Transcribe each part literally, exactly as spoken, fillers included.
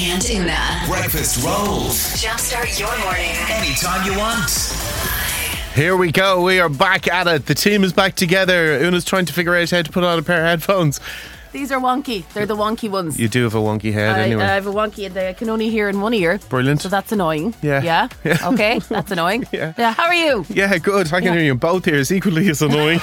and Una. Breakfast rolls. Jumpstart your morning. Anytime you want. Here we go. We are back at it. The team is back together. Una's trying to figure out how to put on a pair of headphones. These are wonky. They're the wonky ones. You do have a wonky head I, anyway. I have a wonky and I can only hear in one ear. Brilliant. So that's annoying. Yeah. Yeah? Yeah. Okay, that's annoying. Yeah. Yeah. How are you? Yeah, good. I can Yeah. hear you in both ears equally as annoying.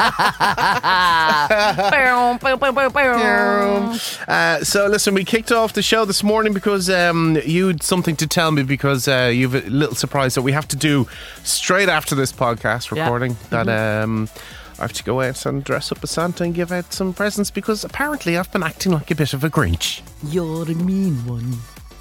uh, so listen, we kicked off the show this morning because um, you had something to tell me because uh, you have a little surprise that we have to do straight after this podcast recording. Yeah. That um, I have to go out and dress up as Santa and give out some presents because apparently I've been acting like a bit of a Grinch. You're a mean one.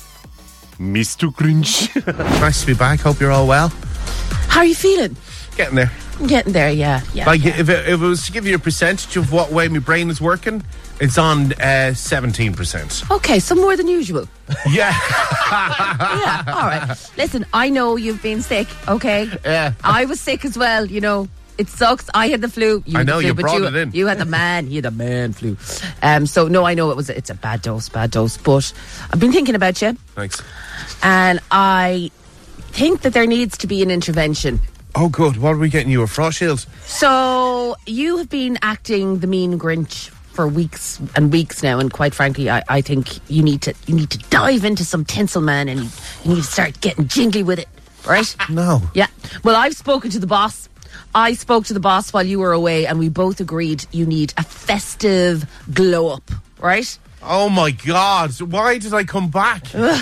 Mister Grinch. Nice to be back. Hope you're all well. How are you feeling? Getting there. I'm getting there, yeah. yeah Like, yeah. if it, if it was to give you a percentage of what way my brain is working, it's on uh, seventeen percent. Okay, some more than usual. Yeah. Yeah, all right. Listen, I know you've been sick, okay? Yeah. I was sick as well, you know. It sucks. I had the flu. You I had know, the flu, you but brought you, it in. You had the man. You had the man flu. Um, so, no, I know it was. It's a bad dose, bad dose. But I've been thinking about you. Thanks. And I think that there needs to be an intervention. Oh, good. What are we getting you? A frost shield? So you have been acting the mean Grinch for weeks and weeks now, and quite frankly, I, I think you need to you need to dive into some tinsel, man, and you, you need to start getting jingly with it, right? No. Yeah. Well, I've spoken to the boss. I spoke to the boss while you were away, and we both agreed you need a festive glow up, right? Oh, my God. Why did I come back?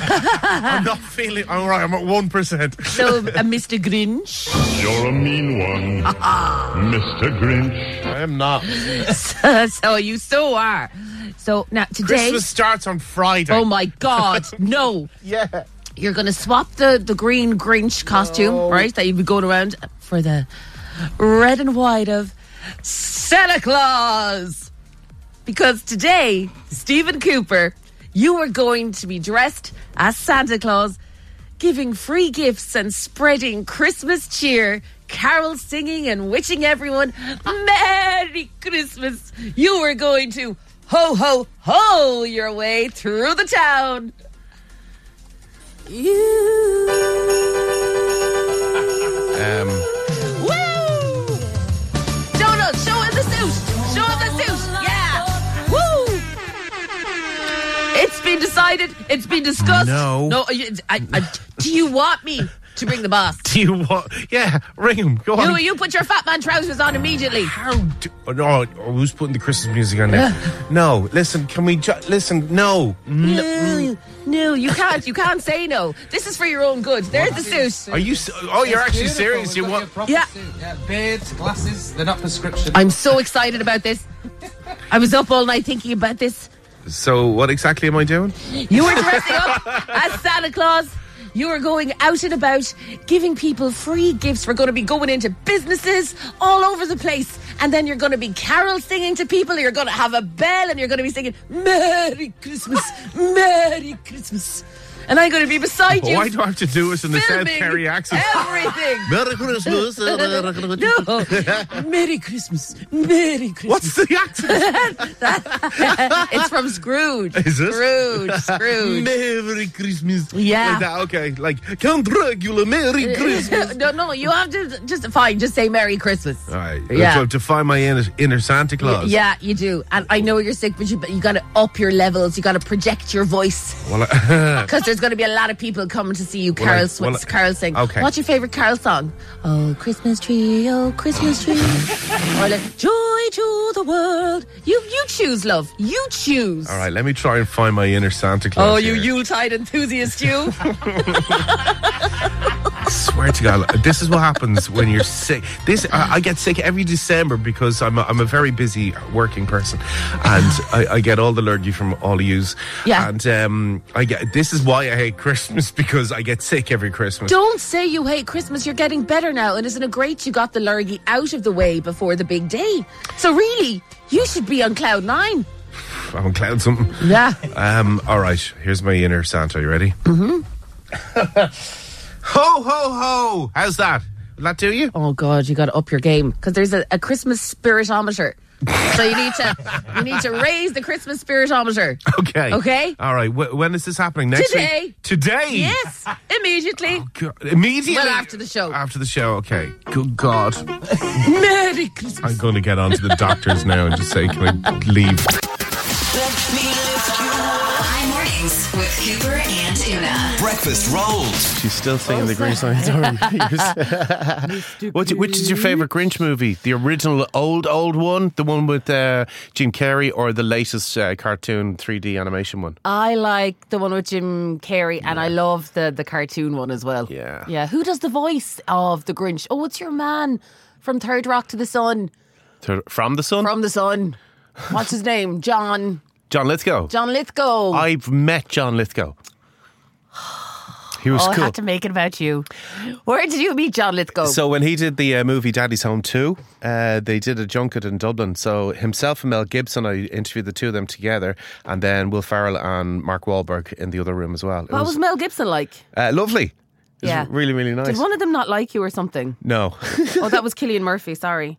I'm not feeling... All right, I'm at one percent. So, uh, Mister Grinch. You're a mean one, Mister Grinch. I am not. so, so you so are. So, now, today... Christmas starts on Friday. Oh, my God. No. Yeah. You're going to swap the, the green Grinch costume, No. right, that you've been going around for the red and white of Santa Claus. Because today, Stephen Cooper, you are going to be dressed as Santa Claus, giving free gifts and spreading Christmas cheer, carol singing and wishing everyone Merry Christmas. You are going to ho, ho, ho your way through the town. You. Um, Woo! Donald, show him the suit. Show him the suit. Yeah. Woo! It's been decided. It's been discussed. No. No. I, I, I, do you want me to bring the boss? do you want... Yeah, ring him. Go on. You, you put your fat man trousers on immediately. How do... Oh, no, oh, who's putting the Christmas music on there? No, listen, can we... Ju- listen, no. No, no, you can't. You can't say no. This is for your own good. There's the suit. Are you... s- Oh, you're actually serious? You want... Yeah. yeah, beards, glasses, they're not prescription. I'm so excited about this. I was up all night thinking about this. So, what exactly am I doing? You were dressing up as Santa Claus. You are going out and about giving people free gifts. We're going to be going into businesses all over the place. And then you're going to be carol singing to people. You're going to have a bell and you're going to be singing Merry Christmas, Merry Christmas. And I'm going to be beside you. Why do I have to do it in the South filming Kerry accent? everything. Merry Christmas. No. Merry Christmas, Merry Christmas. What's the accent? It's from Scrooge. Is it? Scrooge, Scrooge. Merry Christmas. Yeah. Like that, okay. Like, Count Dracula, Merry Christmas. no, no, you have to just fine. Just say Merry Christmas. All right. Yeah. So to find my inner, inner Santa Claus. Yeah, you do. And I know you're sick, but you, you got to up your levels. You got to project your voice Well, I- because there's going to be a lot of people coming to see you Well, carol, I- sw- well, I- carol sing. okay. What's your favorite carol song? Oh, Christmas tree, oh, Christmas tree. Or like, joy to the world. You, you choose, love. You choose. all right, let me try and find my inner Santa Claus. Oh, you here. Yuletide enthusiast, you. I swear to God, this is what happens when you're sick. This I, I get sick every December because I'm a, I'm a very busy working person, and I, I get all the lurgy from all of yous. Yeah. And um, I get this is why I hate Christmas, because I get sick every Christmas. Don't say you hate Christmas. You're getting better now. And isn't it great you got the lurgy out of the way before the big day? So really, you should be on cloud nine. I'm on cloud something. Yeah. Um. All right. Here's my inner Santa. You ready? Mm-hmm. Ho ho ho! How's that? Will that do you? Oh, God, you got to up your game. Because there's a, a Christmas spiritometer So you need to you need to raise the Christmas spiritometer. Okay. Okay? All right. Wh- when is this happening? Next Today. week? Today? Yes, immediately. Oh, God. Immediately? Well, after the show. After the show, okay. Good God. Merry Christmas. I'm going to get on to the doctors now and just say, can I leave? High mornings with Cooper and Una. Breakfast rolls. She's still singing the Grinch song. What's, which is your favourite Grinch movie? The original old, old one? The one with uh, Jim Carrey, or the latest uh, cartoon three D animation one? I like the one with Jim Carrey, and I love the, the cartoon one as well. Yeah. Yeah. Who does the voice of the Grinch? Oh, it's your man from Third Rock to the Sun. To- From the Sun? From the Sun. What's his name? John. John Lithgow. John Lithgow. I've met John Lithgow. He was oh, I cool. had to make it about you. Where did you meet John Lithgow? So when he did the uh, movie Daddy's Home two, uh, they did a junket in Dublin. So himself and Mel Gibson, I interviewed the two of them together, and then Will Ferrell and Mark Wahlberg in the other room as well. It what was, was Mel Gibson like? uh, lovely. It was Yeah. really, really nice. Did one of them not like you or something? No. Oh, that was Cillian Murphy, sorry.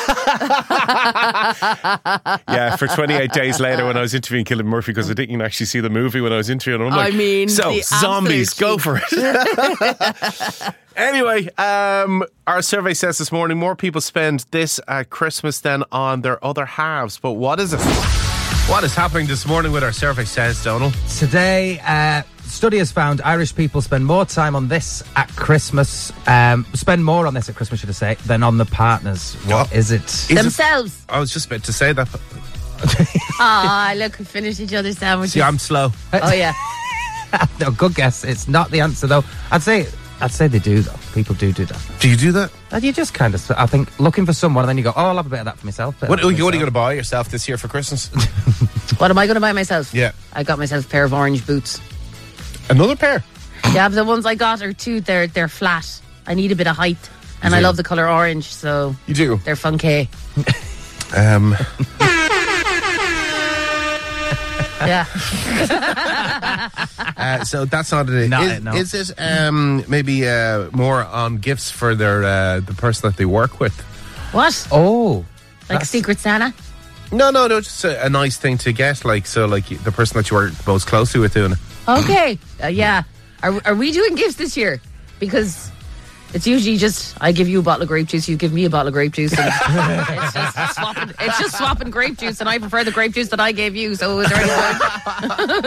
Yeah, for twenty-eight days later when I was interviewing Cillian Murphy, because I didn't actually see the movie when I was interviewing him. I'm like, I mean, so, the zombies, absolute go for it. Anyway, um, our survey says this morning more people spend this at Christmas than on their other halves. But what is it? What is happening this morning with our survey says, Donald? Today, uh, study has found Irish people spend more time on this at Christmas, um, spend more on this at Christmas, should I say, than on the partners. What Oh. is it? Is it- Themselves. I was just about to say that. Ah, look, we finished each other's sandwiches. See, I'm slow. Oh, yeah. No, good guess. It's not the answer, though. I'd say I'd say they do, though. People do do that. Do you do that? And you just kind of, I think, looking for someone, and then you go, oh, I'll have a bit of that for myself. bit of What, that what for are you going myself. to buy yourself this year for Christmas? What am I going to buy myself? Yeah. I got myself a pair of orange boots. Another pair? Yeah, but the ones I got are too, they're, they're flat. I need a bit of height. And You I do? love the colour orange, so You do? they're funky. Um, Yeah. uh, so that's not it. Not is, it, no. is it um, maybe uh, more on gifts for their uh, the person that they work with? What? Oh. Like that's- Secret Santa? No, no, no. Just a, a nice thing to get. Like so, like the person that you work most closely with doing it. Okay. Uh, yeah. Are, are we doing gifts this year? Because it's usually just I give you a bottle of grape juice, you give me a bottle of grape juice, and it's just swapping. It's just swapping grape juice, and I prefer the grape juice that I gave you. So is there any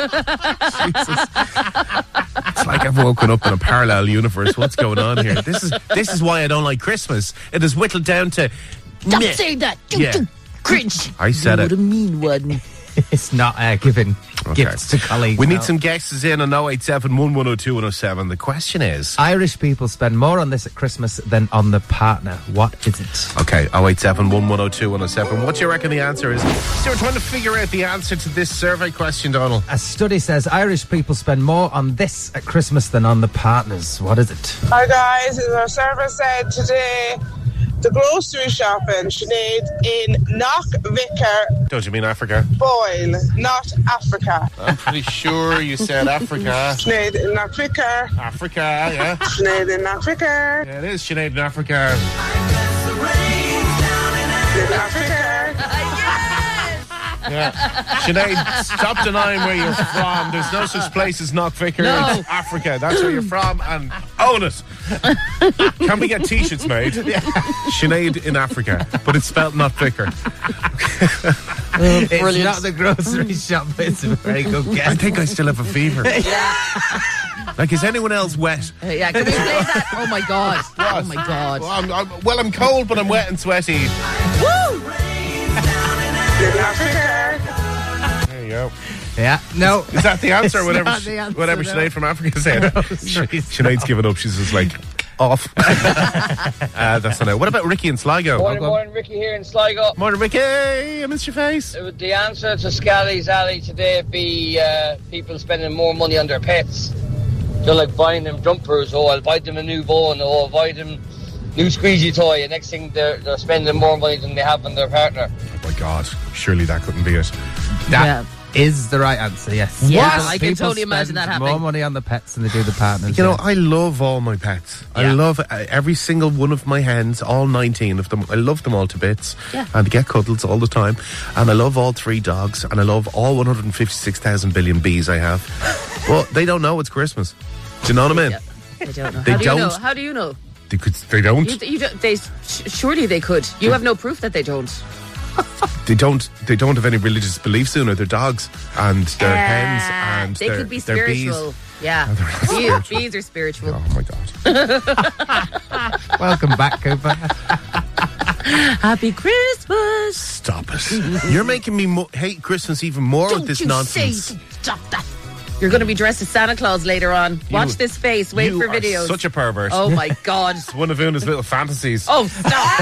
It's like I've woken up in a parallel universe. What's going on here? This is this is why I don't like Christmas. It is whittled down to. Stop meh. saying that. Yeah. Cringe. I said You're it. the mean one. It's not uh, giving gifts to colleagues. We need no. some guesses in on oh eight seven, one one oh two, one oh seven. The question is. Irish people spend more on this at Christmas than on the partner. What is it? Okay, oh eight seven, one one oh two, one oh seven. What do you reckon the answer is? So we're trying to figure out the answer to this survey question, Donald. A study says Irish people spend more on this at Christmas than on the partners. What is it? Hi guys, as our server said today, the grocery shopping, Sinead, in Knockvicar, Don't you mean Africa? Boyle, not Africa. I'm pretty sure you said Africa. Sinead in Knockvicar, Africa, yeah. Sinead in Knockvicar, Yeah, it is Sinead in Africa. in Knockvicar. Yeah. Sinead, stop denying where you're from. There's no such place as Knockvicar. No. It's Africa. That's where you're from, and own it. Can we get t-shirts made? Sinead in Africa, but it's spelled Knockvicar. It's brilliant. not the grocery shop, but it's a very good I guess. think I still have a fever. Like, is anyone else wet? Uh, yeah, can we play that? Oh my god. Oh my god. Well I'm, I'm, well, I'm cold, but I'm wet and sweaty. Woo! In Knockvicar. There you go. Yeah, no. Is that the answer? It's whatever not the answer, whatever no. Sinead from Africa said. Sinead's given up. She's just like, off. uh, that's not it. What about Ricky and Sligo? Morning, morning, Ricky here in Sligo. Morning, Ricky. I missed your face. Uh, The answer to Scally's Alley today would be uh, people spending more money on their pets. They're like buying them jumpers, oh, I'll buy them a new bone, oh, I'll buy them new squeegee toy, and next thing they're, they're spending more money than they have on their partner. Oh my God. Surely that couldn't be it. That, Yeah. is the right answer, yes. Yeah, People- I can people totally imagine spend that happening. more money on the pets than they do the partners. You know, yeah. I love all my pets. I Yeah. love uh, every single one of my hens, all nineteen of them. I love them all to bits. Yeah. And they get cuddles all the time. And I love all three dogs. And I love all one hundred fifty-six thousand billion bees I have. But they don't know it's Christmas. Do you know what I mean? Yeah. I don't know. They How do you know? don't. How do you know? They, could, they don't. You, you don't they, sh- surely they could. You have no proof that they don't. They don't. They don't have any religious beliefs in it. They're dogs and they're hens and they they're, could be they're spiritual. bees. Yeah. Oh, they're not Bees, spiritual. bees are spiritual. Oh my god! Welcome back, Cooper. Happy Christmas. Stop it! You're making me mo- hate Christmas even more Don't with this you nonsense. say stop that. You're going to be dressed as Santa Claus later on. Watch You- this face. Wait you for are videos. Such a pervert. Oh my God. It's one of Una's little fantasies. Oh, stop.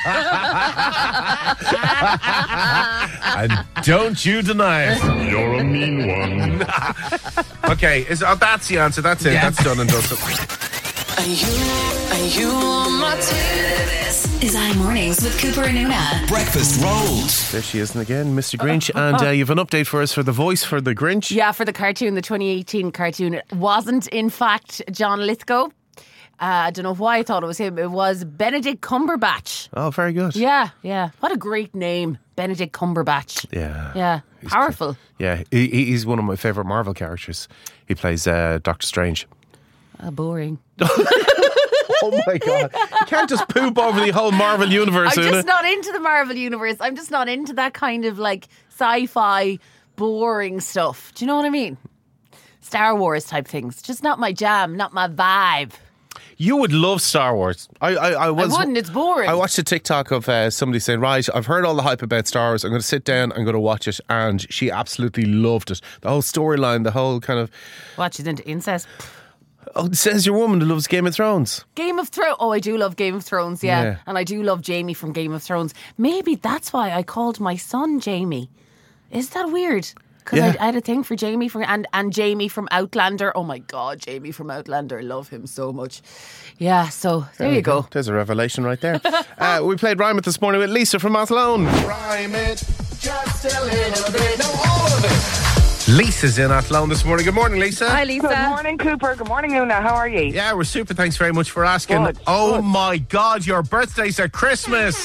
And don't you deny it. You're a mean one. Okay, is, oh, that's the answer. That's it. Yeah. That's done and dusted. Are you, are you on my team? This is iMornings with Cooper and Una. Breakfast rolls. There she is again, Mister Grinch. And uh, you have an update for us for the voice for the Grinch. Yeah, for the cartoon, the twenty eighteen cartoon, it wasn't in fact John Lithgow. Uh, I don't know why I thought it was him. It was Benedict Cumberbatch. Oh, very good. Yeah, yeah. What a great name, Benedict Cumberbatch. Yeah. Yeah, powerful. Yeah, he, he- he's one of my favourite Marvel characters. He plays uh, Doctor Strange. Uh, boring. Oh my God. You can't just poop over the whole Marvel universe, I'm Una. just not into the Marvel universe. I'm just not into that kind of like sci-fi, boring stuff. Do you know what I mean? Star Wars type things. Just not my jam, not my vibe. You would love Star Wars. I, I, I was. I wouldn't, it's boring. I watched a TikTok of uh, somebody saying, right, I've heard all the hype about Star Wars. I'm going to sit down, I'm going to watch it. And she absolutely loved it. The whole storyline, the whole kind of. What, she's into incest? Oh, it says your woman who loves Game of Thrones. Game of Thrones. Oh, I do love Game of Thrones, yeah. Yeah. And I do love Jamie from Game of Thrones. Maybe that's why I called my son Jamie. Is that weird? Because Yeah. I, I had a thing for Jamie from and, and Jamie from Outlander. Oh my God, Jamie from Outlander. I love him so much. Yeah, so there you go. There's a revelation right there. uh, we played Rhyme It this morning with Lisa from Athlone. Rhyme it just a little bit. No, all of it. Lisa's in Athlone this morning. Good morning, Lisa. Hi, Lisa. Good morning, Cooper. Good morning, Una. How are you? Yeah, we're super. Thanks very much for asking. Good, oh good. my God, your birthday's at Christmas.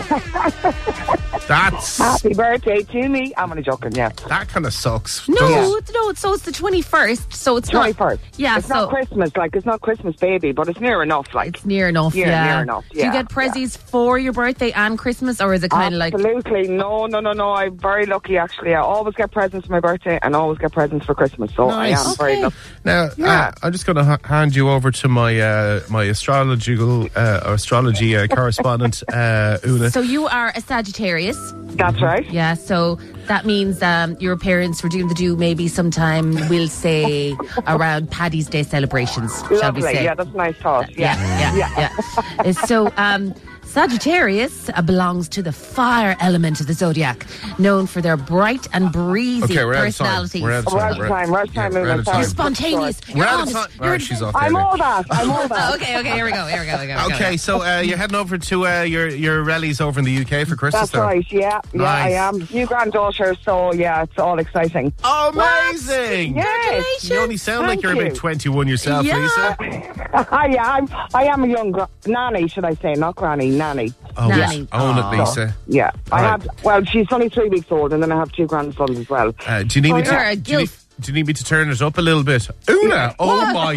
That's Happy birthday to me. I'm only joking, yeah. that kind of sucks. No, Does- it's- no. So it's the twenty-first. So it's twenty-first. not. Yeah, It's so not Christmas, like, it's not Christmas, baby, but it's near enough, like. it's near enough. Yeah, Yeah, near enough, Do you yeah, get prezzies for your birthday and Christmas, or is it kind of like? Absolutely. No, no, no, no. I'm very lucky, actually. I always get presents for my birthday and always get presents for Christmas, so Nice. I am very Okay. lucky. Now, Yeah. uh, I'm just going to ha- hand you over to my uh, my astrological uh, astrology uh, correspondent, uh, Una. So you are a Sagittarius. That's right. Yeah, so that means um, your parents were doing the do maybe sometime, we'll say, around Paddy's Day celebrations, shall we Lovely. say. Yeah, that's a nice thought. yeah, Yeah. yeah, yeah. Uh, so, um, Sagittarius uh, belongs to the fire element of the zodiac, known for their bright and breezy Okay, we're out of time. personalities. We're out of We're time. out of time. We're out of time. Yeah, we're out of Sorry. time. You're spontaneous. We're You're out of honest. time. You're All right, she's off there. I'm now. all that. I'm all that. Okay, okay, here we go. Here we go. Here we go. Okay, so uh, you're heading over to uh, your your rallies over in the U K for Christmas. That's then? right, yeah. Yeah, Nice. I am. New granddaughter, so yeah, it's all exciting. Amazing! Yes. You only sound like Thank you're you. about twenty-one yourself, Yeah. Lisa. yeah, I'm, I am a young gra- nanny, should I say, not granny, nanny. Oh, Nanny. own it, Aw. Lisa. Yeah, I Right. have, well, she's only three weeks old, and then I have two grandsons as well. Uh, do you need me Oh, you're a to? Do you, need, gilf. do you need me to turn it up a little bit? Una! Oh my!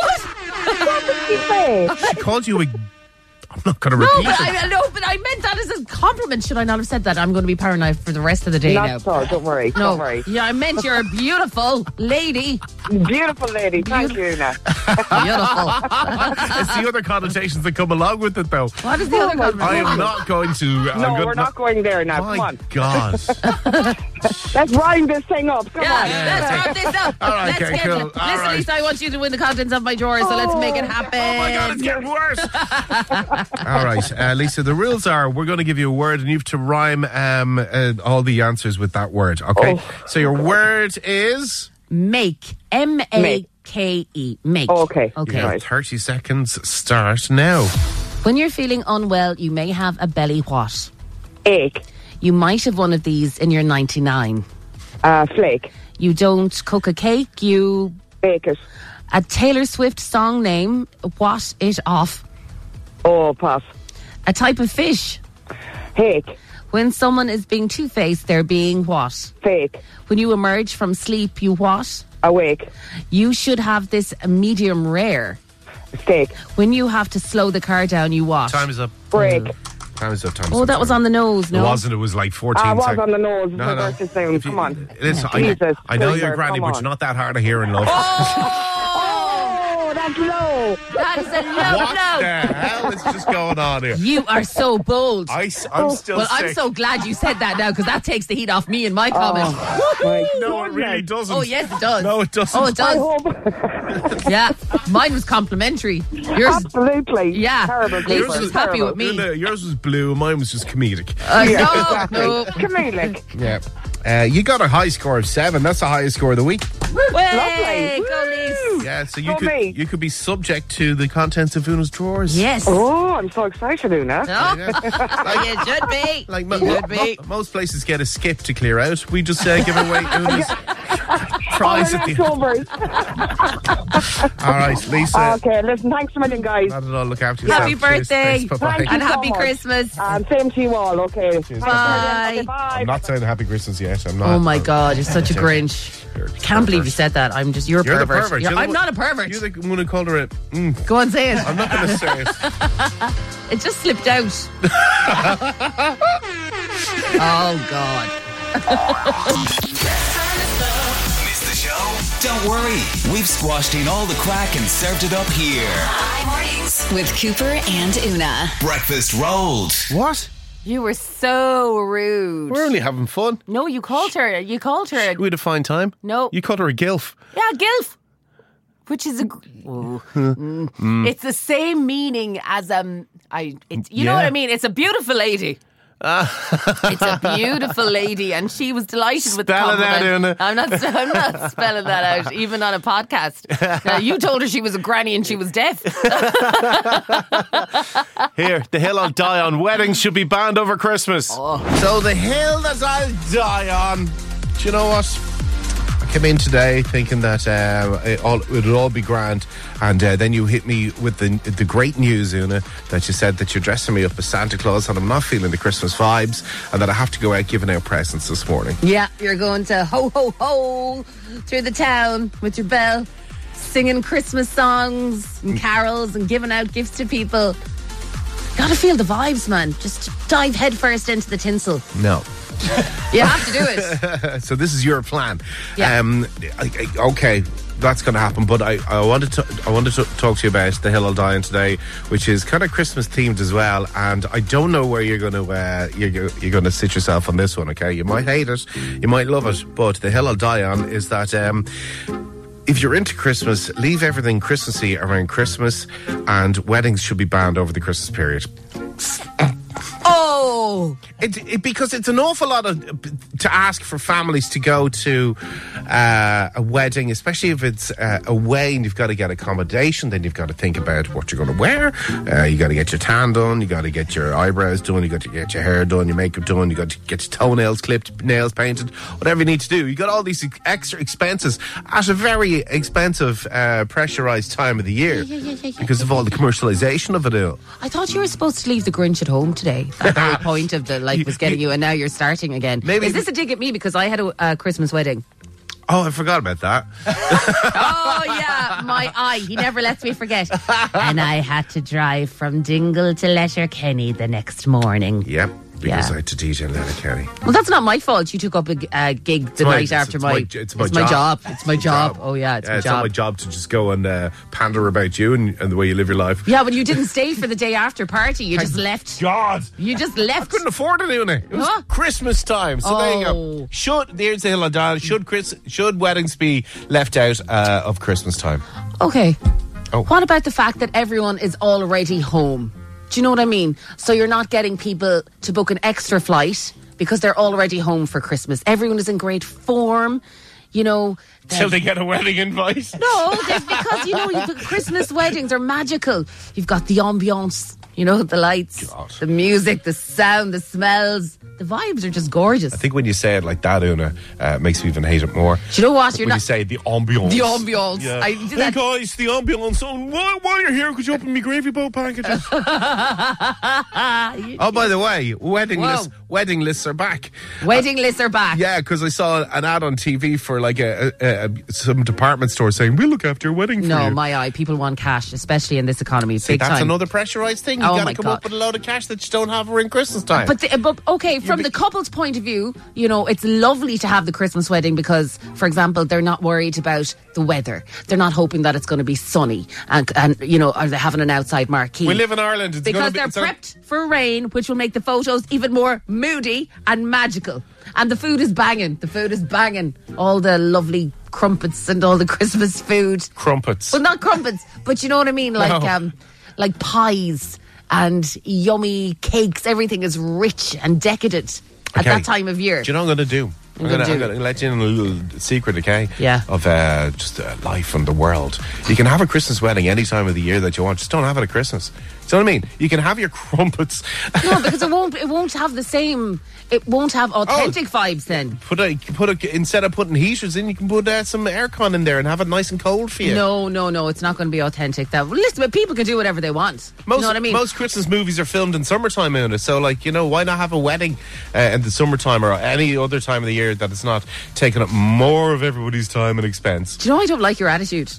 She called you a. I'm not going to No, repeat but it. I, no, but I meant that as a compliment. Should I not have said that? I'm going to be paranoid for the rest of the day Not now. so, don't worry, No, don't worry. yeah, I meant you're a beautiful lady. Beautiful lady, thank you, Una. Beautiful. It's the other connotations that come along with it, though. What is the other my compliment? I am not going to. I'm No, gonna, we're not going there now, My come on. God! Let's rhyme this thing up, come Yeah, on. let's wrap this up. All right, let's okay, get cool. it. All Listen, right. Lisa, I want you to win the contents of my drawer, so let's make it happen. Oh my God, it's getting worse. All right, uh, Lisa, the rules are we're going to give you a word and you have to rhyme um, uh, all the answers with that word, okay? Oh. So your word is. Make. M A K E. Make. Okay. You Okay. have thirty seconds start now. When you're feeling unwell, you may have a belly what? Ache, You might have one of these in your ninety-nine. Uh, flake. You don't cook a cake. You bake it. A Taylor Swift song name. What it off? Oh, pass. A type of fish. Hake. When someone is being two-faced, they're being what? Fake. When you emerge from sleep, you what? Awake. You should have this medium rare. Steak. When you have to slow the car down, you what? Time is up. Break. Time is up. Time is Oh, up. that was on the nose, no? It wasn't. It was like fourteen I was seconds. on the nose. No, no. Reverse it down. Come on. Listen, I, Jesus. I know Christ, you're granny, come but on. you're not that hard of hearing, love. Oh, that's low. That is a low What blow. the hell is just going on here? You are so bold. I, am still well, sick. I'm so glad you said that now because that takes the heat off me and my comment. My No, it really doesn't. Oh, yes, it does. No, it doesn't. Oh, it I does. hope. Yeah, mine was complimentary. Yours, Absolutely. yeah. Terrible. Lisa Cooper, was happy terrible. with me. No, yours was blue, mine was just comedic. Uh, Yeah, no, exactly. no. Comedic. Yeah. Uh, you got a high score of seven. That's the highest score of the week. Way, go, Lisa. Yeah, so you Go could me. you could be subject to the contents of Una's drawers. Yes. Oh, I'm so excited, Una. No. You should be. Like You mo- should be. mo- most places get a skip to clear out. We just uh, give away Una's prize at the Leftovers. All right, Lisa. Okay, listen, thanks a million, guys. Not at all. Look after yourself. Happy Cheers. birthday. Thanks. Bye-bye. Thank And you so happy much. Christmas. Um, same to you all, okay. Cheers. Bye. Okay, bye. I'm not saying happy Christmas yet. I'm not. Oh my I'm- God, you're such a Grinch. You're a I can't believe you pervert. said that. I'm just, you're a You're the pervert. pervert. You're- You're the I'm one- not a pervert. You're the one who called her a. Mm, Go on, say it. I'm not going to say it. It just slipped out. Oh, God. Missed the show? Don't worry. We've squashed in all the crack and served it up here. High mornings with Cooper and Una. Breakfast rolled. What? You were so rude. We're only having fun. No, you called her. You called her. We had a fine time. No. You called her a gilf. Yeah, gilf. Which is a. Oh. Mm. It's the same meaning as um. I. It's, you know Yeah. what I mean. It's a beautiful lady. It's a beautiful lady, and she was delighted with the Spell it out, compliment. Una. I'm not. I'm not spelling that out, even on a podcast. Now, you told her she was a granny and she was deaf. Here, the hill I'll die on. Weddings should be banned over Christmas. Oh. So the hill that I'll die on. Do you know what? I came in today thinking that uh, it, all, it would all be grand, and uh, then you hit me with the the great news, Una, that you said that you're dressing me up as Santa Claus, and I'm not feeling the Christmas vibes, and that I have to go out giving out presents this morning. Yeah, you're going to ho ho ho through the town with your bell, singing Christmas songs and carols and giving out gifts to people. Gotta feel the vibes, man. Just dive headfirst into the tinsel. No. You have to do it. So this is your plan. Yeah. Um, I, I, okay, that's going to happen. But I, I wanted to I wanted to talk to you about the hill I'll die on today, which is kind of Christmas themed as well. And I don't know where you're going to uh, you're you're going to sit yourself on this one. Okay, you might hate it, you might love it, but the hill I'll die on is that. Um, If you're into Christmas, leave everything Christmassy around Christmas, and weddings should be banned over the Christmas period. Oh, It, it, because it's an awful lot of to ask for families to go to uh, a wedding, especially if it's uh, away and you've got to get accommodation. Then you've got to think about what you're going to wear. Uh, you got to get your tan done. You got to get your eyebrows done. You got to get your hair done, your makeup done. You got to get your toenails clipped, nails painted, whatever you need to do. You got all these ex- extra expenses at a very expensive, uh, pressurized time of the year yeah, yeah, yeah, yeah, because of all the commercialization of it all. I thought you were supposed to leave the Grinch at home today. That very point of the like was getting you, and now you're starting again. Maybe- Is this a dig at me because I had a, a Christmas wedding? Oh, I forgot about that. Oh yeah, my eye. He never lets me forget. And I had to drive from Dingle to Letterkenny the next morning. Yep. Because Yeah. I had to D J Letterkenny. Well, that's not my fault. You took up a uh, gig the my- night it's- after it's my, my- it's my job. job. It's my job. Oh yeah, it's yeah, my it's job. not my job to just go and uh, pander about you and, and the way you live your life. Yeah, but you didn't stay for the day after party. You just left. God, You just I left. couldn't afford it, Una. It was Huh? Christmas time, so there you go. Oh. Should there's the hill I die on. Should Chris, should weddings be left out uh, of Christmas time? Okay. Oh. What about the fact that everyone is already home? Do you know what I mean? So you're not getting people to book an extra flight because they're already home for Christmas. Everyone is in great form. you know. Till they get a wedding invite. No, there's because, you know, the Christmas weddings are magical. You've got the ambiance, you know, the lights, God. the music, the sound, the smells. The vibes are just gorgeous. I think when you say it like that, Una, uh, it makes me even hate it more. Do you know what? You're when not... you say the ambiance. The ambiance. Yeah. I do hey that. guys, the ambiance. Oh, while, while you're here, could you open me gravy boat packages? Oh, by the way, wedding lists, wedding lists are back. Wedding uh, lists are back. Yeah, because I saw an ad on T V for like a, a, a some department store saying, we'll look after your wedding for no, you. No, my eye. People want cash, especially in this economy. See, big that's time. another pressurised thing. You oh got to come God. up with a load of cash that you don't have around Christmas time. But, the, but okay, from be- the couple's point of view, you know, it's lovely to have the Christmas wedding because, for example, they're not worried about the weather. They're not hoping that it's going to be sunny and, and you know, are they having an outside marquee? We live in Ireland. It's because be, they're prepped for rain, which will make the photos even more moody and magical. And the food is banging. The food is banging. All the lovely crumpets and all the Christmas food. Crumpets. Well, not crumpets, but you know what I mean? Like, no. um, like pies and yummy cakes. Everything is rich and decadent at okay. that time of year. Do you know what I'm going to do? I'm going to let you in a little secret, okay? Yeah. Of uh, just uh, life and the world. You can have a Christmas wedding any time of the year that you want. Just don't have it at Christmas. Do you know what I mean? You can have your crumpets. No, because it won't. It won't have the same. It won't have authentic oh, vibes. Then put a put a instead of putting heaters in, you can put uh, some aircon in there and have it nice and cold for you. No, no, no. It's not going to be authentic. That listen, but people can do whatever they want. Most, you know what I mean? Most Christmas movies are filmed in summertime, Una. So, like, you know, why not have a wedding uh, in the summertime or any other time of the year that it's not taking up more of everybody's time and expense? Do you know I don't like your attitude?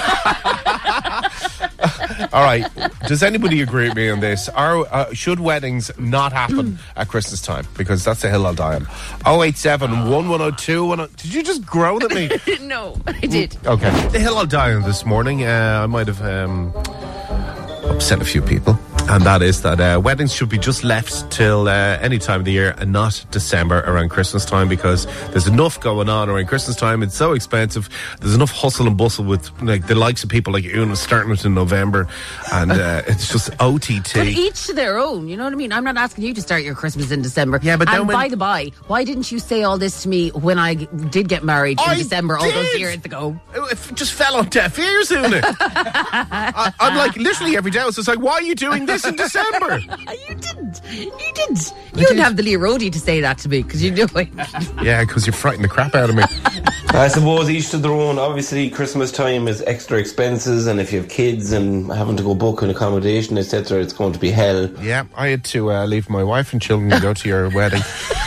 All right. Does anybody agree with me on this? Are, uh, should weddings not happen at Christmas time? Because that's the hill I'll die on. oh eight seven, one one oh two, one oh Did you just groan at me? No, I did. Okay. The hill I'll die on this morning. Uh, I might have um, upset a few people. And that is that uh, weddings should be just left till uh, any time of the year and not December around Christmas time, because there's enough going on around Christmas time. It's so expensive. There's enough hustle and bustle with like the likes of people like Una starting it in November, and uh, it's just O T T. But each to their own. You know what I mean? I'm not asking you to start your Christmas in December. Yeah, but and when, by the by, why didn't you say all this to me when I did get married in I December did. all those years ago? It just fell on deaf ears, Una. I, I'm like literally every day I was just like, why are you doing this in December? You didn't. You didn't. You didn't have the Lee Rody to say that to me because you knew it. Yeah, because you frightened the crap out of me. I suppose each to their own. Obviously, Christmas time is extra expenses, and if you have kids and having to go book an accommodation, et cetera, it's going to be hell. Yeah, I had to uh, leave my wife and children to go to your wedding.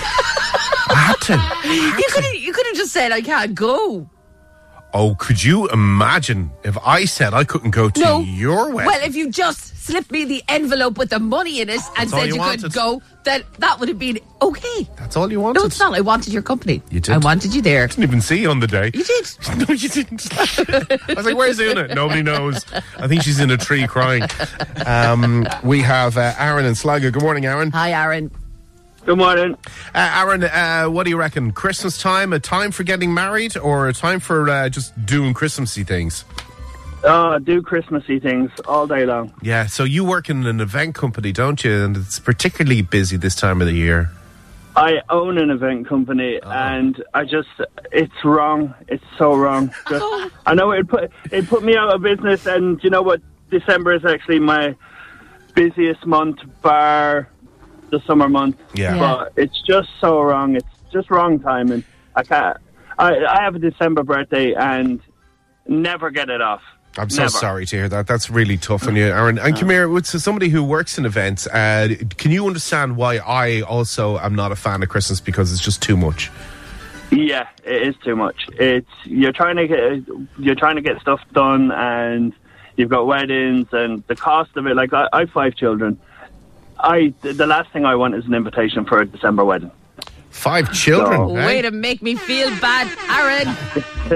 I had to. I had you to. could have. You could have just said, "I can't go." Oh, could you imagine if I said I couldn't go to no. your wedding? Well, if you just slipped me the envelope with the money in it and That's all said you you wanted. could go, then that would have been okay. That's all you wanted? No, it's not. I wanted your company. You did? I wanted you there. I didn't even see you on the day. You did. No, you didn't. I was like, where's Una? Nobody knows. I think she's in a tree crying. Um, we have uh, Aaron in Sligo. Good morning, Aaron. Hi, Aaron. Good morning. Uh, Aaron, uh, what do you reckon? Christmas time, a time for getting married or a time for uh, just doing Christmassy things? Uh, do Christmassy things all day long. Yeah, so you work in an event company, don't you? And it's particularly busy this time of the year. I own an event company, oh. and I just, it's wrong. It's so wrong. Just, I know it put, it put me out of business, and you know what? December is actually my busiest month, bar the summer month. Yeah. But it's just so wrong. It's just wrong timing. I can't. I, I have a December birthday and never get it off. I'm so Never. sorry to hear that. That's really tough on you, Aaron. And come here, with somebody who works in events, uh, can you understand why I also am not a fan of Christmas, because it's just too much? Yeah, it is too much. It's you're trying to get you're trying to get stuff done, and you've got weddings and the cost of it. Like I, I have five children. I the last thing I want is an invitation for a December wedding. Five children. So, eh? Way to make me feel bad, Aaron.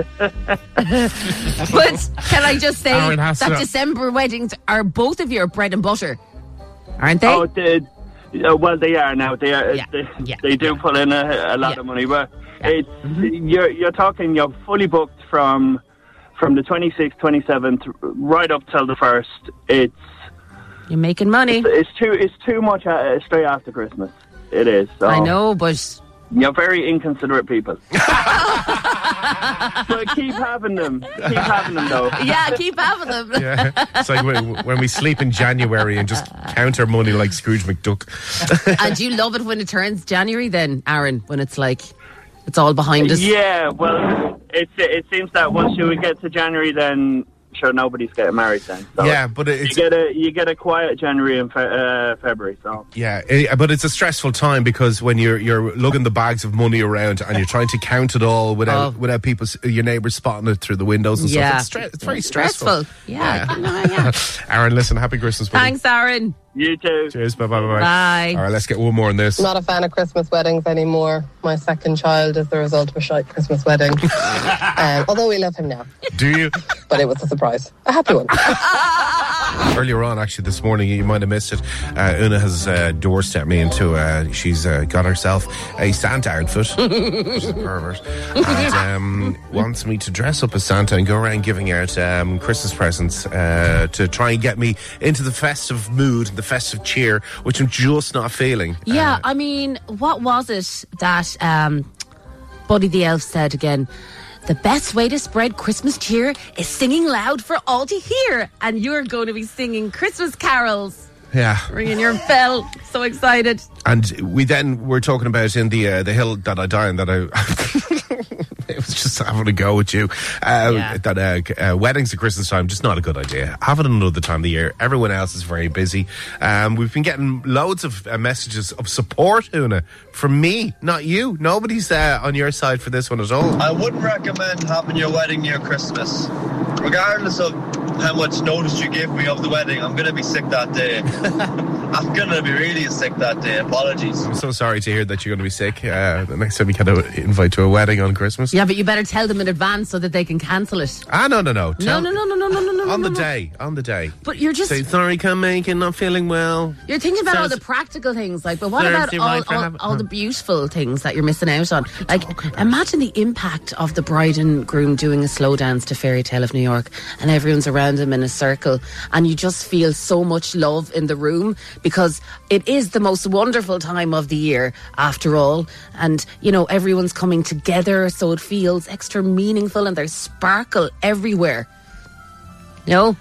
But can I just say Aaron that to- December weddings are both of your bread and butter, aren't they? Oh, they, uh, well, they are now. They are. Yeah. They, Yeah. they do pull in a, a lot Yeah. of money, but Yeah. it's you're you're talking. You're fully booked from from the twenty-sixth, twenty-seventh, right up till the first. It's You're making money. it's too it's too much uh, straight after Christmas. It is. So I know, but you're very inconsiderate people. but keep having them. Keep having them, though. Yeah, keep having them. Yeah, it's like when, when we sleep in January and just count our money like Scrooge McDuck. And you love it when it turns January then, Aaron, when it's like, it's all behind us? Yeah, well, it, it seems that once you get to January, then sure nobody's getting married then. So yeah, but it's, you get a you get a quiet January and fe- uh, February. So yeah, it, but it's a stressful time because when you're you're lugging the bags of money around and you're trying to count it all without Oh. without people, your neighbours spotting it through the windows and Yeah. stuff. It's, stre- it's very stressful. Stressful. Yeah. yeah. yeah. Aaron, listen, happy Christmas, buddy. Thanks, Aaron. you too. Cheers, bye bye bye. Bye. All right, let's get one more on this. Not a fan of Christmas weddings anymore. My second child is the result of a shite Christmas wedding. um, although we love him now. Do you? But it was a surprise. A happy one. Earlier on, actually, this morning, you might have missed it. Uh, Una has uh, doorstepped me into. Uh, she's uh, got herself a Santa outfit, which is a pervert, and um, wants me to dress up as Santa and go around giving out um, Christmas presents uh, to try and get me into the festive mood, the festive cheer, which I'm just not feeling. Yeah, I mean, what was it that um, Buddy the Elf said again? The best way to spread Christmas cheer is singing loud for all to hear. And you're going to be singing Christmas carols. Yeah. Ringing your bell. So excited. And we then were talking about in the uh, the hill that I die on, that I it was just having a go with you. Uh, Yeah. That uh, uh, weddings at Christmas time, just not a good idea. Have it another time of the year. Everyone else is very busy. Um, we've been getting loads of uh, messages of support, Una, from me, not you. Nobody's uh, on your side for this one at all. I wouldn't recommend having your wedding near Christmas. Regardless of how much notice you give me of the wedding, I'm going to be sick that day. I'm going to be really sick that day. Apologies. I'm so sorry to hear that you're going to be sick. Uh, the next time you get an invite to a wedding on Christmas. Yeah, but you better tell them in advance so that they can cancel it. Ah, no, no, no. No, Tell- no, no, no, no, no, no, no. On the no. day, on the day. But you're just... Say, sorry, can't make it, not feeling well. You're thinking about all Thursday- the practical things, like, but what about Thursday all, night for all, having- all the beautiful things that you're missing out on? Like, imagine the impact of the bride and groom doing a slow dance to Fairy Tale of New York, and everyone's around them in a circle, and you just feel so much love in the room, because it is the most wonderful time of the year, after all, and, you know, everyone's coming together, so it feels extra meaningful, and there's sparkle everywhere. No?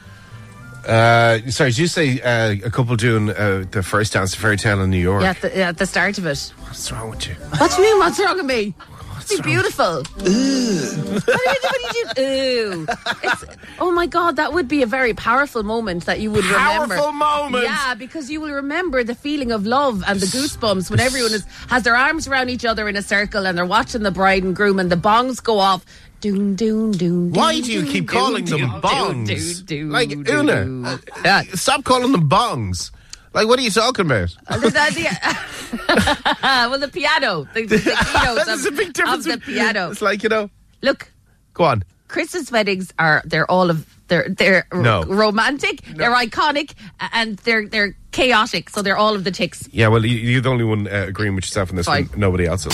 Uh, sorry, did you say uh, a couple doing uh, the first dance to Fairy Tale in New York? Yeah, at the, at the start of it. What's wrong with you? What do you mean, what's wrong with me? It's beautiful. What do you do? What do you do? Ooh. It's, oh my God, that would be a very powerful moment that you would remember. Powerful moment? Yeah, because you will remember the feeling of love and the goosebumps when everyone is, has their arms around each other in a circle and they're watching the bride and groom and the bongs go off. Doon, doon, doon, Why doon, do you doon, keep doon, calling doon, them doon, bongs? doon, doon, Like, doon, Una, doon. uh, Yeah. stop calling them bongs. Like, what are you talking about? Uh, the- the- well, the piano. The, the keynote There's of, a big difference. of the piano. It's like, you know, Look, go on. Christmas weddings are, they're all of, they're, they're r- No. romantic, they're iconic, and they're, they're chaotic. So they're all of the ticks. Yeah, well, you- you're the only one uh, agreeing with yourself in this Fine. one. Nobody else is.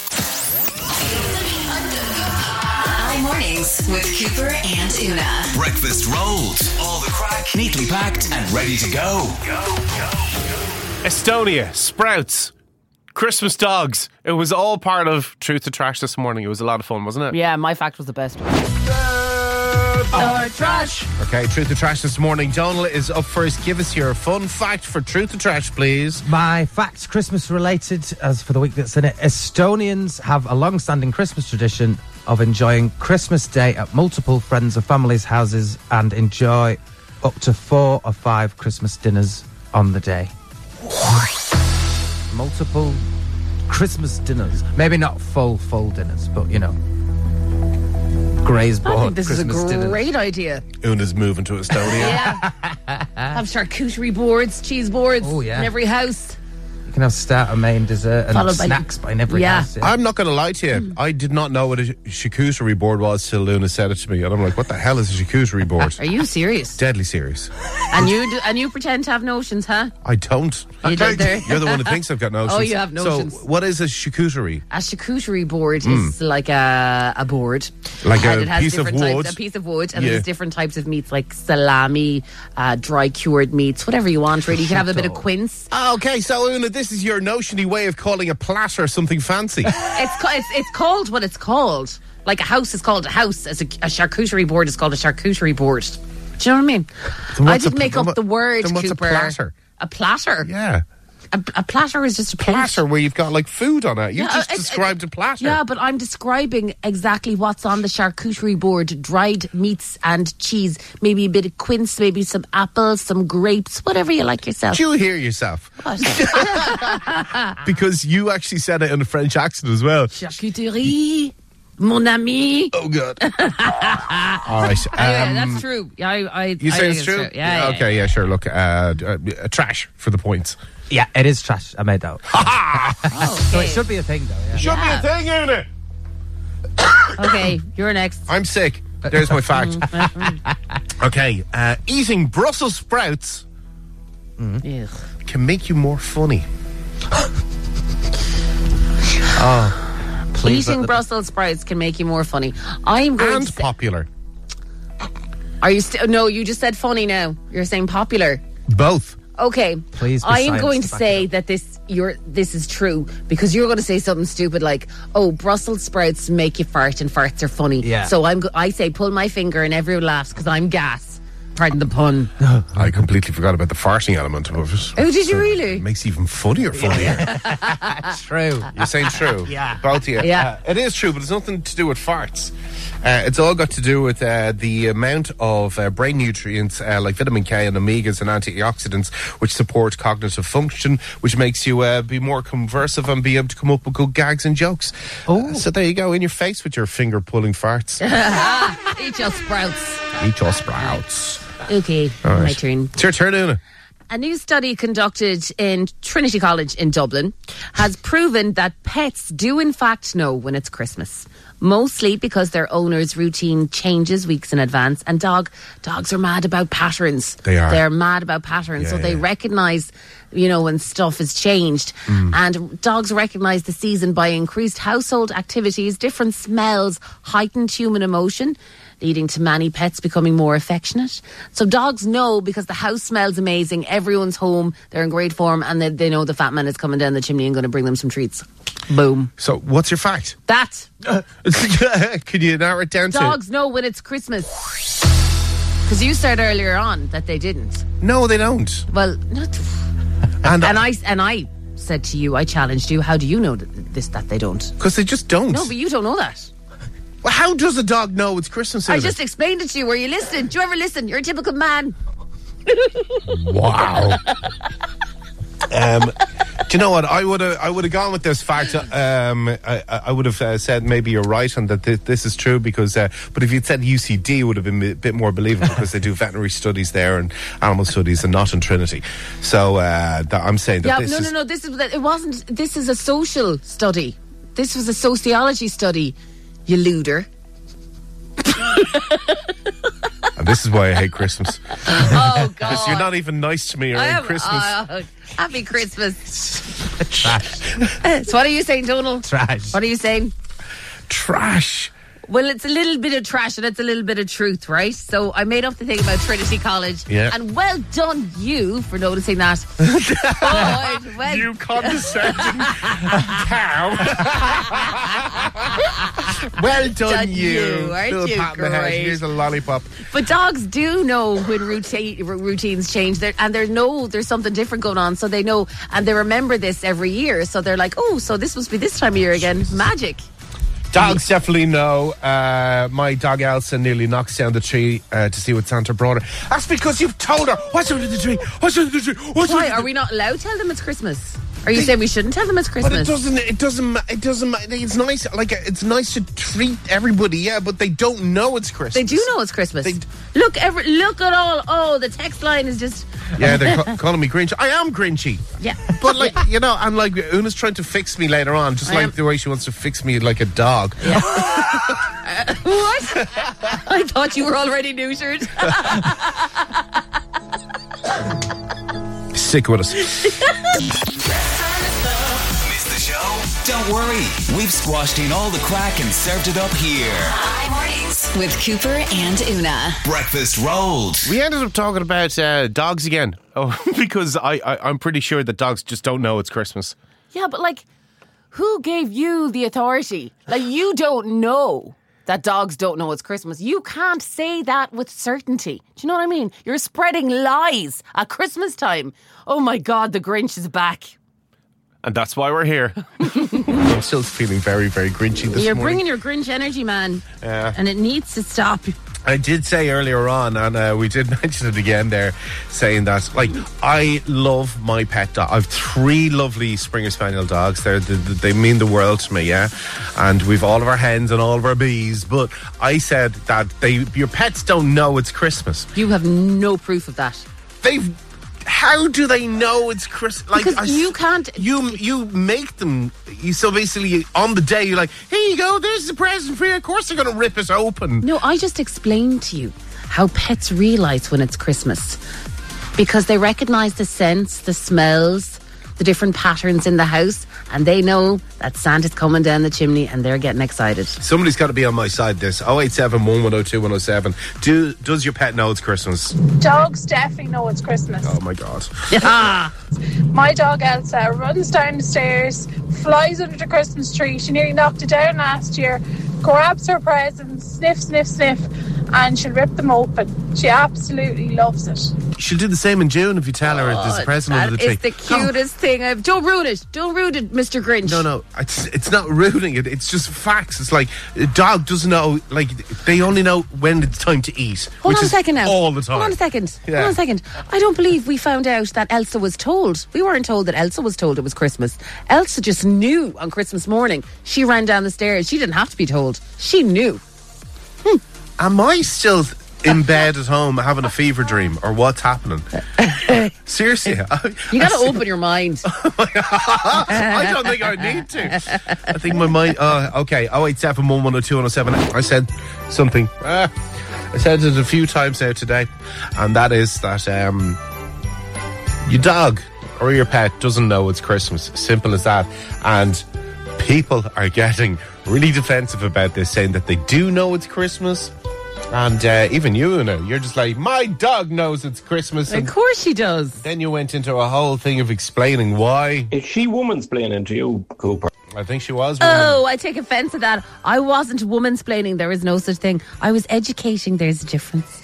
High mornings with Cooper and Una. Breakfast rolls. All the crack neatly packed and ready to go. Estonia, Sprouts, Christmas dogs. It was all part of Truth to Trash this morning. It was a lot of fun, wasn't it? Yeah, my fact was the best one. Or trash. Okay, Truth to Trash this morning. Donal is up first. Give us your fun fact for Truth to Trash, please. My fact, Christmas related, as for the week that's in it, Estonians have a long-standing Christmas tradition of enjoying Christmas Day at multiple friends or families' houses and enjoy up to four or five Christmas dinners on the day. Multiple Christmas dinners. Maybe not full, full dinners, but, you know, Grey's I board think this Christmas is a dinners. great idea. Una's moving to Estonia. Yeah. Have charcuterie boards, cheese boards Oh, yeah. in every house. You can have starter, main, dessert, and Followed by- snacks by in every Yeah. house. I'm not going to lie to you. Hmm. I did not know what a charcuterie board was till Luna said it to me. And I'm like, what the hell is a charcuterie board? Are you serious? Deadly serious. And you do, and you pretend to have notions, huh? I don't. You don't there. You're the one who thinks I've got notions. Oh, you have notions. So, what is a charcuterie? A charcuterie board is like a, a board. Hmm. Like and a it has piece of different wood. Types, a piece of wood, and Yeah. there's different types of meats like salami, uh, dry cured meats, whatever you want, really. You can have a bit of quince. Oh, okay, so Una, this is your notiony way of calling a platter something fancy. It's, ca- it's, it's called what it's called. Like a house is called a house, as a, a charcuterie board is called a charcuterie board. Do you know what I mean? Then I what's a didn't make pl- up the word, then what's a Cooper. platter? A platter? Yeah. A, a platter is just a plate. Platter where you've got like food on it. You Yeah, just uh, described a platter. Yeah, but I'm describing exactly what's on the charcuterie board. Dried meats and cheese. Maybe a bit of quince, maybe some apples, some grapes, whatever you like yourself. Do you hear yourself? What? Because you actually said it in a French accent as well. Charcuterie, mon ami. Oh, God. All right. Anyway, um, that's true. Yeah, I, I, You I say think it's true? Yeah, yeah, Okay, yeah, sure. Look, uh, uh, uh, trash for the points. Yeah, it is trash. I made that up. Oh, So okay. it should be a thing, though. Yeah. Should Yeah. be a thing, isn't it? Okay, you're next. I'm sick. There's my fact. Okay, uh, eating Brussels sprouts Ugh. can make you more funny. Oh, please. Eating let the- Brussels sprouts can make you more funny. I'm going And to say, popular. are you still? No, you just said funny now. You're saying popular. Both. Okay. Please be I am science going to to back say it up. that this you're this is true because you're going to say something stupid like, "Oh, Brussels sprouts make you fart and farts are funny." Yeah. So I'm go- I say pull my finger and everyone laughs because I'm gas. Pardon the pun. I completely forgot about the farting element of it. Oh, did you really? It makes it even funnier, funnier. True. You're saying true? Yeah. Both of you? Yeah. Uh, it is true, but it's nothing to do with farts. Uh, it's all got to do with uh, the amount of uh, brain nutrients uh, like vitamin K and omegas and antioxidants which support cognitive function, which makes you uh, be more conversive and be able to come up with good gags and jokes. Oh. Uh, so there you go, in your face with your finger-pulling farts. Eat your sprouts. Eat your sprouts. Okay, All right. my turn. It's your turn, Una. A new study conducted in Trinity College in Dublin has proven that pets do in fact know when it's Christmas. Mostly because their owner's routine changes weeks in advance. And dog dogs are mad about patterns. They are. They're mad about patterns. Yeah, so they yeah. recognise, you know, when stuff is changed. Mm. And dogs recognise the season by increased household activities, different smells, heightened human emotion, leading to many pets becoming more affectionate. So dogs know because the house smells amazing, everyone's home, they're in great form, and they, they know the fat man is coming down the chimney and going to bring them some treats. Boom. So, what's your fact? That. Can you narrow it down Dogs know when it's Christmas. Because you said earlier on that they didn't. to? No, they don't. Well, not. And And I and I said to you, I challenged you. How do you know th- this that they don't? Because they just don't. No, but you don't know that. Well, how does a dog know it's Christmas? I Una? just explained it to you. Were you listening? Do you ever listen? You're a typical man. Wow. um, do you know what? I would have I would have gone with this fact. Um, I, I would have uh, said maybe you're right and that th- this is true because. Uh, but if you'd said U C D, it would have been a bit more believable because they do veterinary studies there and animal studies and not in Trinity. So uh, that I'm saying that Yeah, this no, is no, no. This is it. Wasn't. This is a social study. This was a sociology study. You looter. and this is why I hate Christmas. Oh God! Because you're not even nice to me I around am- Christmas. uh, happy Christmas. Trash. So what are you saying, Donald? Trash. What are you saying? Trash. Well, it's a little bit of trash and it's a little bit of truth, right? So I made up the thing about Trinity College. Yeah. And well done you for noticing that. Boy, well, You condescending cow. well done, Done you. you, aren't Little you pat on the head. great? Here's a lollipop. but dogs do know when routine, routines change, They're, and they know there's something different going on. So they know, and they remember this every year. So they're like, oh, so this must be this time of year again. Magic. Dogs definitely know. Uh, my dog Elsa nearly knocks down the tree uh, to see what Santa brought her. That's because you've told her what's under the tree. What's under the tree? What's Why under are the we not allowed to tell them it's Christmas? Are you saying we shouldn't tell them it's Christmas? But it doesn't. It doesn't. ma- It doesn't. ma- It's nice. Like it's nice to treat everybody. Yeah, but they don't know it's Christmas. They do know it's Christmas. They- look, every, look at all. Oh, the text line is just. Yeah, they're ca- calling me Grinch. I am Grinchy. Yeah. But like you know, and like Una's trying to fix me later on, just I like am- the way she wants to fix me like a dog. Yeah. Uh, what? I thought you were already neutered. Sick with us. Missed the show? Don't worry. We've squashed in all the crack and served it up here. Hi Mornings with Cooper and Una. Breakfast rolled. We ended up talking about uh, dogs again. Oh, because I, I I'm pretty sure that dogs just don't know it's Christmas. Yeah, but like, who gave you the authority? Like, you don't know. that dogs don't know it's Christmas. You can't say that with certainty. Do you know what I mean? You're spreading lies at Christmas time. Oh my God, the Grinch is back. And that's why we're here. I'm still feeling very, very grinchy this You're morning. bringing your Grinch energy, man. Yeah. And it needs to stop. I did say earlier on, and uh, we did mention it again there, saying that, like, I love my pet dog. I've three lovely Springer Spaniel dogs. They're, they, they mean the world to me, yeah? And we've all of our hens and all of our bees. But I said that they, your pets don't know it's Christmas. You have no proof of that. They've... How do they know it's Christmas? Like, Because I, you can't... You you make them... You, so basically, on the day, you're like, here you go, there's a present for you. Of course they're going to rip it open. No, I just explained to you how pets realise when it's Christmas. Because they recognise the scents, the smells, the different patterns in the house, and they know that Santa's coming down the chimney and they're getting excited. Somebody's got to be on my side this. oh eight seven, one one oh two, one oh seven. Do, does your pet know it's Christmas? Dogs definitely know it's Christmas. Oh my God. Yeah. My dog Elsa runs down the stairs, flies under the Christmas tree. She nearly knocked it down last year, grabs her presents, sniff, sniff, sniff, and she'll rip them open. She absolutely loves it. She'll do the same in June if you tell her there's a present under the tree. That is the cutest thing I've... Don't ruin it. Don't ruin it, Mister Grinch. No, no, it's, it's not ruining it. It's just facts. It's like a dog doesn't know, like, they only know when it's time to eat. Hold which on a is second now. all the time. Hold on a second. Yeah. Hold on a second. I don't believe we found out that Elsa was told. We weren't told that Elsa was told it was Christmas. Elsa just knew on Christmas morning. She ran down the stairs. She didn't have to be told. She knew. Hmm. Am I still in bed at home having a fever dream, or what's happening? Seriously. You got to open your mind. I don't think I need to. I think my mind... Uh, okay, oh eight seven, one one oh two, one oh seven. I said something. Uh, I said it a few times now today, and that is that um, your dog or your pet doesn't know it's Christmas. Simple as that. And people are getting really defensive about this, saying that they do know it's Christmas. And uh, even you, Una, you're just like, my dog knows it's Christmas. Of course she does. Then you went into a whole thing of explaining why. Is she womansplaining to you, Cooper? I think she was. Oh, I take offence at that. I wasn't womansplaining. There is no such thing. I was educating. There's a difference.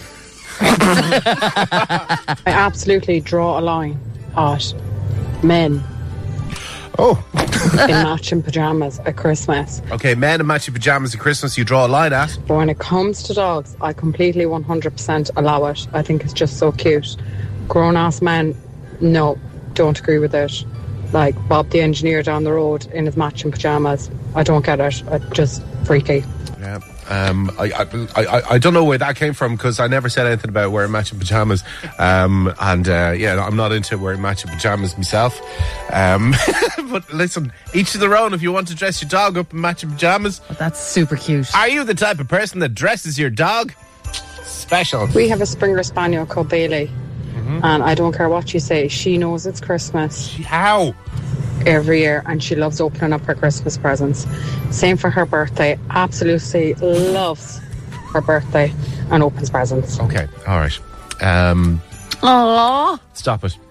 I absolutely draw a line at men. Oh. In matching pyjamas at Christmas. Okay, men in matching pyjamas at Christmas, you draw a line at. But when it comes to dogs, I completely one hundred percent allow it. I think it's just so cute. Grown-ass men, no, don't agree with it. Like Bob the engineer down the road in his matching pyjamas. I don't get it. It's just freaky. Yeah. Um, I, I, I, I don't know where that came from, because I never said anything about wearing matching pyjamas. Um, and uh, yeah, I'm not into wearing matching pyjamas myself. Um, but listen, each to their own. If you want to dress your dog up in matching pyjamas, oh, that's super cute. Are you the type of person that dresses your dog special? We have a Springer Spaniel called Bailey, mm-hmm. and I don't care what you say, she knows it's Christmas. How? Every year, and she loves opening up her Christmas presents. Same for her birthday. Absolutely loves her birthday and opens presents. Okay, all right. Um, Aww. Stop it.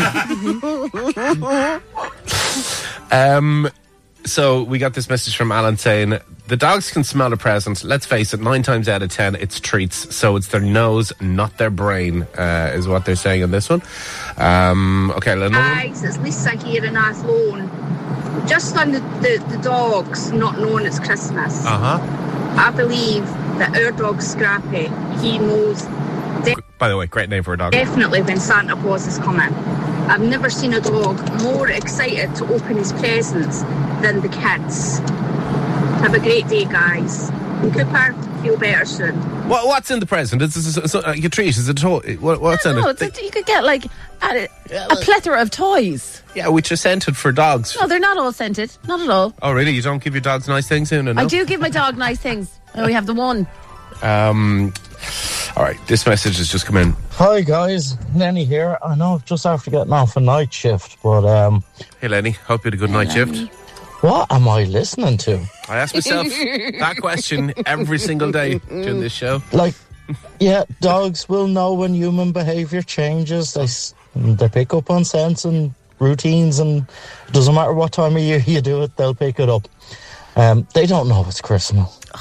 um, so we got this message from Alan saying, the dogs can smell a present. Let's face it, nine times out of ten, it's treats. So it's their nose, not their brain, uh, is what they're saying on this one. Um, okay, Linda. Guys, it's Lisa here in Athlone. Just on the, the, the dogs not knowing it's Christmas. Uh-huh. I believe that our dog Scrappy, he knows de- By the way, great name for a dog. definitely when Santa Claus is coming. I've never seen a dog more excited to open his presents than the kids. Have a great day, guys. And Cooper, feel better soon. What, what's in the present? It's, it's, it's like a treat. Is it a toy? What, what's no, in no, it? it's a, you could get like a, a plethora of toys. Yeah, which are scented for dogs. No, they're not all scented. Not at all. Oh, really? You don't give your dogs nice things, Una? No? I do give my dog nice things. I only have the one. Um, all right, this message has just come in. Hi guys, Lenny here. I know just after getting off a night shift, but um. Hey Lenny, hope you had a good Hey, night Lenny. shift. What am I listening to? I ask myself that question every single day during this show. Like, yeah, dogs will know when human behaviour changes. They s- they pick up on scents and routines, and it doesn't matter what time of year you do it, they'll pick it up. Um, they don't know it's Christmas.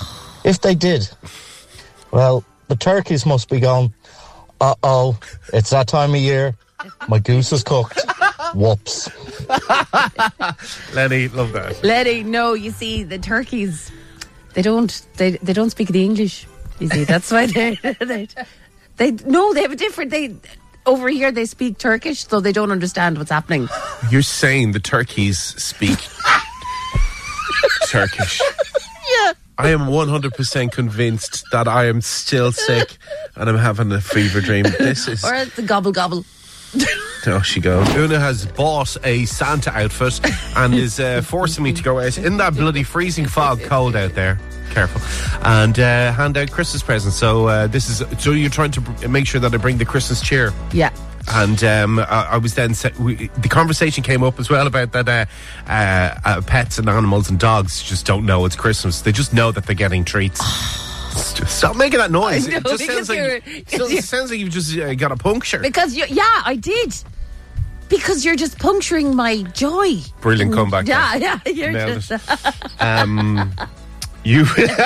If they did, well, the turkeys must be going, uh-oh, it's that time of year. My goose is cooked. Whoops. Lenny, love that. Lenny, no, you see, the turkeys, they don't, they they don't speak the English. You see, that's why they, they, they, no, they have a different, they, over here they speak Turkish, so they don't understand what's happening. You're saying the turkeys speak Turkish? Yeah. I am one hundred percent convinced that I am still sick and I'm having a fever dream. This is... Or it's the gobble gobble. Oh, she goes. Una has bought a Santa outfit and is uh, forcing me to go out in that bloody freezing fog cold out there. Careful. And uh, hand out Christmas presents. So uh, this is so you're trying to br- make sure that I bring the Christmas cheer. Yeah. And um, I, I was then sa- we, the conversation came up as well about that uh, uh, uh, pets and animals and dogs just don't know it's Christmas. They just know that they're getting treats. Stop making that noise. I know, it just because sounds like, you're- it sounds, sounds like you've just uh, got a puncture. Because you, yeah, I did. Because you're just puncturing my joy. Brilliant comeback. Yeah, there. yeah, you're Nailed just. it. Um, you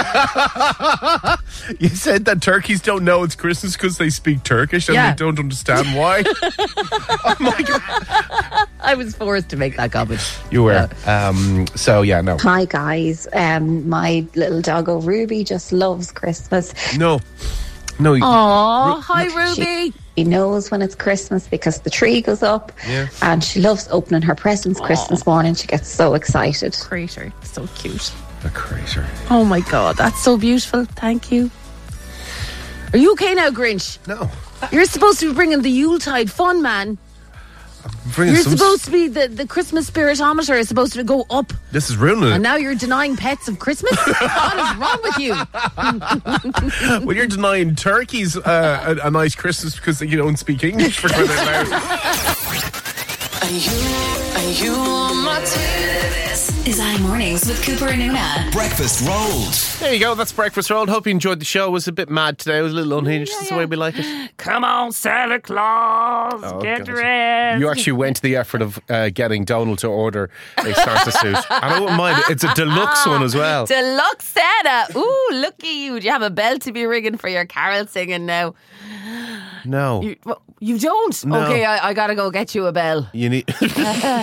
you said that turkeys don't know it's Christmas because they speak Turkish and Yeah. they don't understand why. Oh my God. I was forced to make that comment. You were. Um, so yeah, no, Hi guys, um, my little doggo Ruby just loves Christmas. no, no. you- Aw, hi Ruby. She knows when it's Christmas because the tree goes up, Yeah. and she loves opening her presents Christmas morning. She gets so excited. Crater, so cute. A crater. Oh my God, that's so beautiful. Thank you. Are you okay now, Grinch? No. You're supposed to be bringing the Yuletide fun, man. Bringing You're some- supposed to be the, the Christmas spiritometer is supposed to go up, This is ruining it. and now you're denying pets of Christmas. What is wrong with you? Well, you're denying turkeys uh, a, a nice Christmas because you don't speak English for crying out loud. Are you, are you on my team? This is iMornings with Cooper and Una. Breakfast Rolls. There you go. That's Breakfast Roll. Hope you enjoyed the show. It was a bit mad today. It was a little unhinged. That's the way we like it. Come on, Santa Claus, Oh, get God. dressed. You actually went to the effort of uh, getting Donald to order a Santa suit. And I wouldn't mind. It's a deluxe one as well. Deluxe Santa. Ooh, look at you. Do you have a bell to be ringing for your carol singing now? No. You, well, you don't? No. Okay, I, I gotta go get you a bell. You need. That's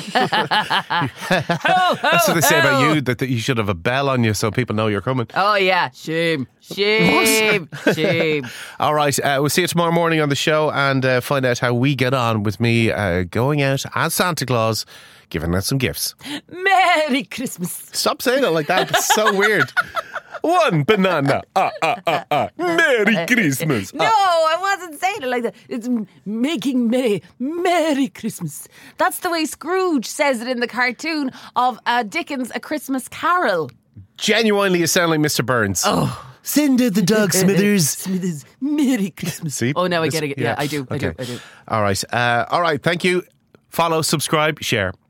what they say about you, that, that you should have a bell on you so people know you're coming. Oh, yeah. Shame. Shame. Shame. All right. Uh, we'll see you tomorrow morning on the show and uh, find out how we get on with me uh, going out as Santa Claus, giving out some gifts. Merry Christmas. Stop saying it like that. It's so weird. One banana. Ah, ah, ah, ah. Merry Christmas. No, Ah. I wasn't saying it like that. It's m- making May. Merry Christmas. That's the way Scrooge says it in the cartoon of uh, Dickens' A Christmas Carol. Genuinely, you sound like Mister Burns. Oh. Send out the dog, Smithers. Smithers. Merry Christmas. See? Oh, now I This- get it. Yeah, I do. I Okay. do. I do. All right. Uh, all right. Thank you. Follow, subscribe, share.